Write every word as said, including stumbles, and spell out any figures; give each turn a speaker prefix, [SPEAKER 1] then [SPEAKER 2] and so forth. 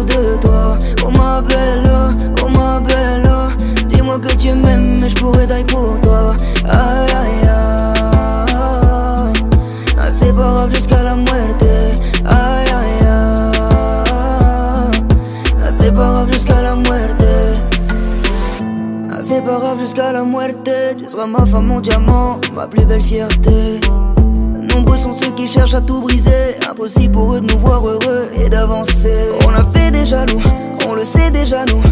[SPEAKER 1] fous de toi. Oh ma belle, oh ma belle, dis-moi que tu m'aimes mais je pourrais die pour toi. Aïe aïe aïe, ah, c'est pas grave jusqu'à la muerte. Aïe aïe aïe, ah, c'est pas grave jusqu'à la muerte. Ah, c'est pas grave jusqu'à la muerte. Tu seras ma femme, mon diamant, ma plus belle fierté. Nombreux sont ceux qui cherchent à tout briser. Impossible pour eux de nous voir heureux et d'avancer. On a fait des jaloux, on le sait déjà nous.